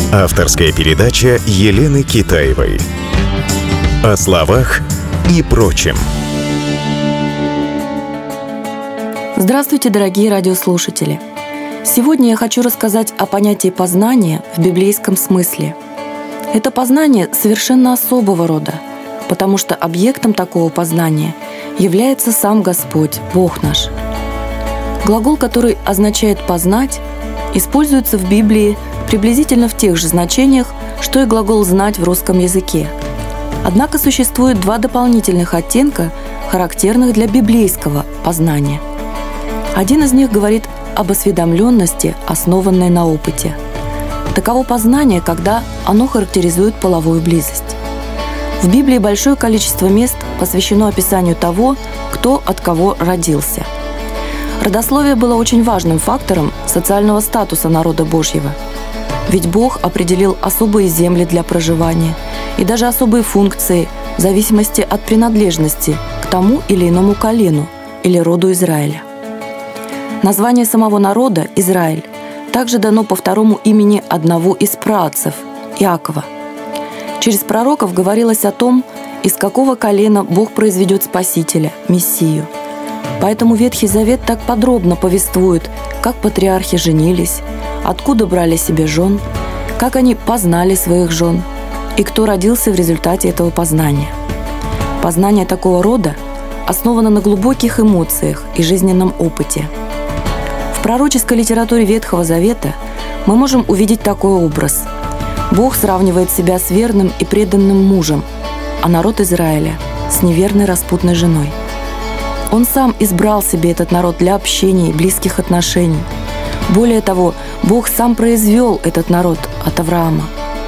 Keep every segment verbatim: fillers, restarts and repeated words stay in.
Авторская передача Елены Китаевой. О словах и прочем. Здравствуйте, дорогие радиослушатели! Сегодня я хочу рассказать о понятии познания в библейском смысле. Это познание совершенно особого рода, потому что объектом такого познания является сам Господь, Бог наш. Глагол, который означает «познать», используется в Библии приблизительно в тех же значениях, что и глагол «знать» в русском языке. Однако существует два дополнительных оттенка, характерных для библейского познания. Один из них говорит об осведомленности, основанной на опыте. Таково познание, когда оно характеризует половую близость. В Библии большое количество мест посвящено описанию того, кто от кого родился. Родословие было очень важным фактором социального статуса народа Божьего. Ведь Бог определил особые земли для проживания и даже особые функции в зависимости от принадлежности к тому или иному колену или роду Израиля. Название самого народа – Израиль – также дано по второму имени одного из праотцев – Иакова. Через пророков говорилось о том, из какого колена Бог произведет Спасителя, Мессию. Поэтому Ветхий Завет так подробно повествует, как патриархи женились, откуда брали себе жен, как они познали своих жен и кто родился в результате этого познания. Познание такого рода основано на глубоких эмоциях и жизненном опыте. В пророческой литературе Ветхого Завета мы можем увидеть такой образ. Бог сравнивает себя с верным и преданным мужем, а народ Израиля – с неверной распутной женой. Он сам избрал себе этот народ для общения и близких отношений. Более того, Бог сам произвел этот народ от Авраама.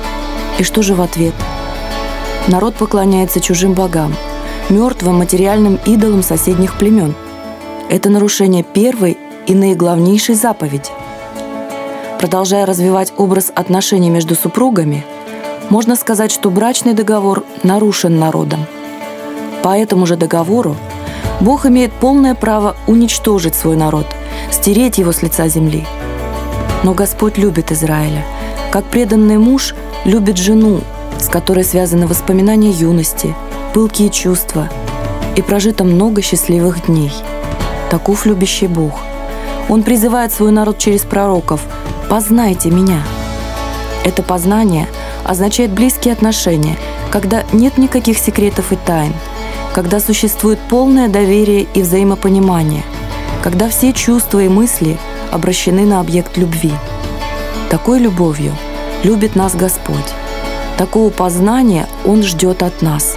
И что же в ответ? Народ поклоняется чужим богам, мертвым материальным идолам соседних племен. Это нарушение первой и наиглавнейшей заповеди. Продолжая развивать образ отношений между супругами, можно сказать, что брачный договор нарушен народом. По этому же договору Бог имеет полное право уничтожить свой народ, стереть его с лица земли. Но Господь любит Израиля, как преданный муж любит жену, с которой связаны воспоминания юности, пылкие чувства и прожито много счастливых дней. Таков любящий Бог. Он призывает свой народ через пророков: «Познайте меня». Это познание означает близкие отношения, когда нет никаких секретов и тайн, когда существует полное доверие и взаимопонимание, когда все чувства и мысли обращены на объект любви. Такой любовью любит нас Господь. Такого познания Он ждет от нас.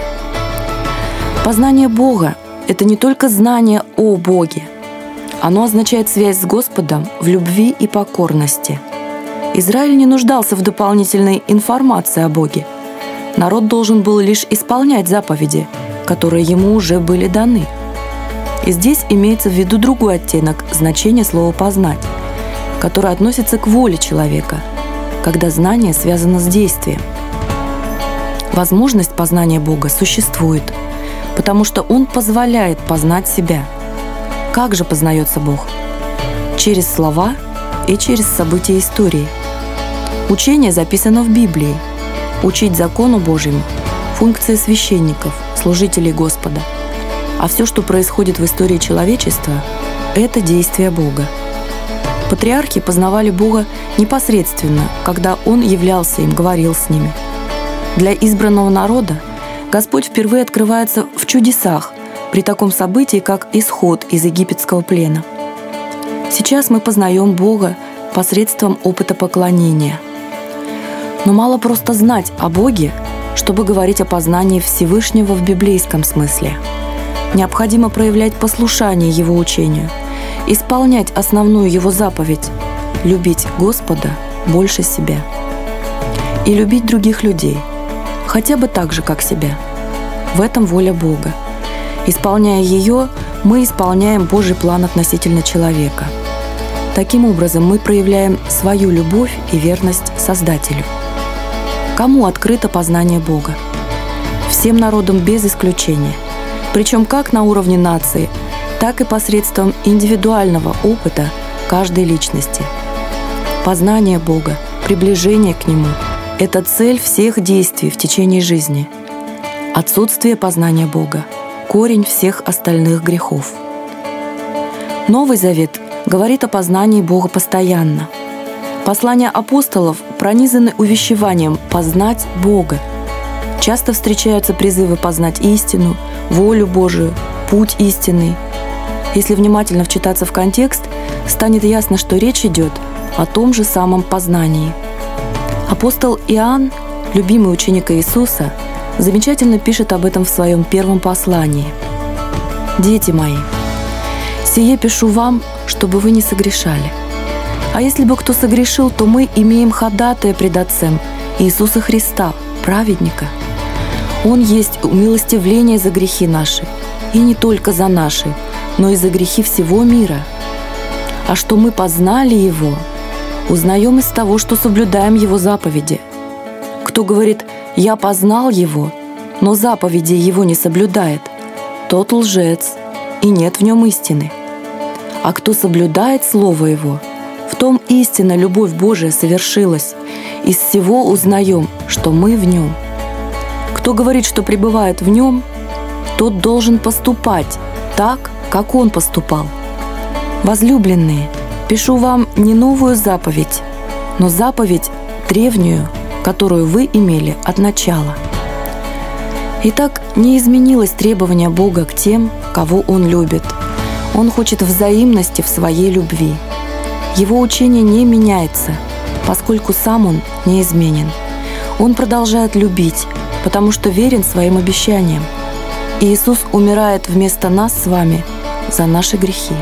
Познание Бога – это не только знание о Боге. Оно означает связь с Господом в любви и покорности. Израиль не нуждался в дополнительной информации о Боге. Народ должен был лишь исполнять заповеди, которые ему уже были даны. И здесь имеется в виду другой оттенок значения слова «познать», который относится к воле человека, когда знание связано с действием. Возможность познания Бога существует, потому что Он позволяет познать себя. Как же познается Бог? Через слова и через события истории. Учение записано в Библии. Учить закону Божьему – функция священников, служителей Господа. А все, что происходит в истории человечества – это действие Бога. Патриархи познавали Бога непосредственно, когда Он являлся им, говорил с ними. Для избранного народа Господь впервые открывается в чудесах при таком событии, как исход из египетского плена. Сейчас мы познаем Бога посредством опыта поклонения. Но мало просто знать о Боге, чтобы говорить о познании Всевышнего в библейском смысле. Необходимо проявлять послушание Его учению, исполнять основную Его заповедь – любить Господа больше себя. И любить других людей, хотя бы так же, как себя. В этом воля Бога. Исполняя ее, мы исполняем Божий план относительно человека. Таким образом, мы проявляем свою любовь и верность Создателю. Кому открыто познание Бога? Всем народам без исключения. Причем как на уровне нации, так и посредством индивидуального опыта каждой личности. Познание Бога, приближение к Нему это цель всех действий в течение жизни. Отсутствие познания Бога – корень всех остальных грехов. Новый Завет говорит о познании Бога постоянно. Послания апостолов пронизаны увещеванием познать Бога. Часто встречаются призывы познать истину, волю Божию, путь истинный. Если внимательно вчитаться в контекст, станет ясно, что речь идет о том же самом познании. Апостол Иоанн, любимый ученик Иисуса, замечательно пишет об этом в своем первом послании. «Дети мои, сие пишу вам, чтобы вы не согрешали. А если бы кто согрешил, то мы имеем ходатая пред Отцем Иисуса Христа, праведника. Он есть умилостивление за грехи наши, и не только за наши, но и за грехи всего мира. А что мы познали Его, узнаем из того, что соблюдаем Его заповеди. Кто говорит: «Я познал Его», но заповеди Его не соблюдает, тот лжец, и нет в нем истины. А кто соблюдает Слово Его, в том истинно любовь Божия совершилась. Из всего узнаем, что мы в Нем. Кто говорит, что пребывает в Нем, тот должен поступать так, как Он поступал. Возлюбленные, пишу вам не новую заповедь, но заповедь древнюю, которую вы имели от начала». Итак, не изменилось требование Бога к тем, кого Он любит. Он хочет взаимности в своей любви. Его учение не меняется, поскольку сам Он неизменен. Он продолжает любить, потому что верен своим обещаниям. Иисус умирает вместо нас с вами за наши грехи.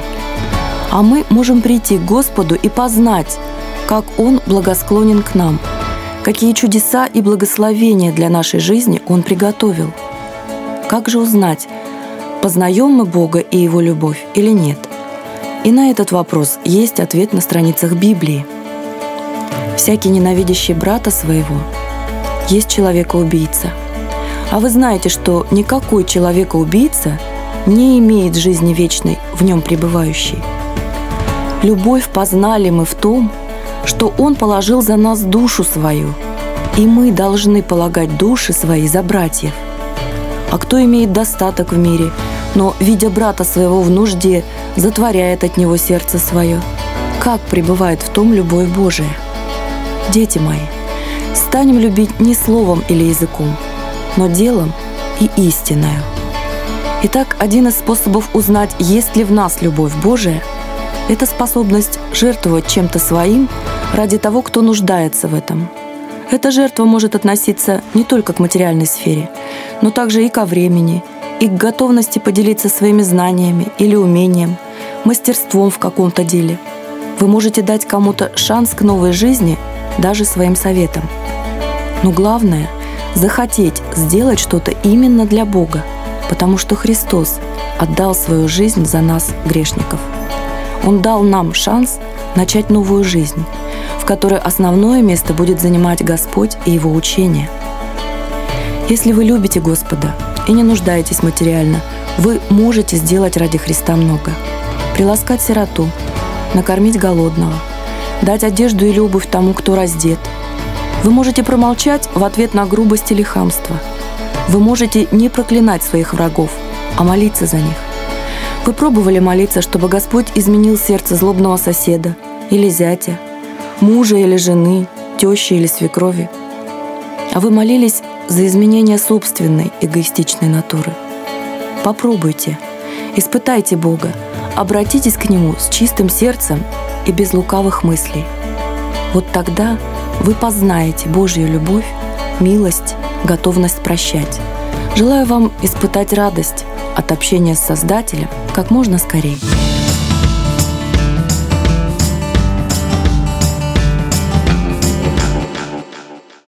А мы можем прийти к Господу и познать, как Он благосклонен к нам, какие чудеса и благословения для нашей жизни Он приготовил. Как же узнать, познаем мы Бога и Его любовь или нет? И на этот вопрос есть ответ на страницах Библии. «Всякий, ненавидящий брата своего, есть человека-убийца. А вы знаете, что никакой человека-убийца не имеет жизни вечной в нем пребывающей. Любовь познали мы в том, что Он положил за нас душу свою, и мы должны полагать души свои за братьев. А кто имеет достаток в мире, но, видя брата своего в нужде, затворяет от него сердце свое, как пребывает в том любовь Божия? Дети мои, станем любить не словом или языком, но делом и истиною». Итак, один из способов узнать, есть ли в нас любовь Божия, это способность жертвовать чем-то своим ради того, кто нуждается в этом. Эта жертва может относиться не только к материальной сфере, но также и ко времени, и к готовности поделиться своими знаниями или умением, мастерством в каком-то деле. Вы можете дать кому-то шанс к новой жизни даже своим советом. Но главное — захотеть сделать что-то именно для Бога, потому что Христос отдал свою жизнь за нас, грешников. Он дал нам шанс начать новую жизнь, в которой основное место будет занимать Господь и Его учение. Если вы любите Господа и не нуждаетесь материально, вы можете сделать ради Христа много. Приласкать сироту, накормить голодного, дать одежду или обувь тому, кто раздет. Вы можете промолчать в ответ на грубость или хамство. Вы можете не проклинать своих врагов, а молиться за них. Вы пробовали молиться, чтобы Господь изменил сердце злобного соседа или зятя, мужа или жены, тещи или свекрови? А вы молились за изменение собственной эгоистичной натуры? Попробуйте, испытайте Бога, обратитесь к Нему с чистым сердцем и без лукавых мыслей. Вот тогда вы познаете Божью любовь, милость, готовность прощать. Желаю вам испытать радость от общения с Создателем как можно скорее.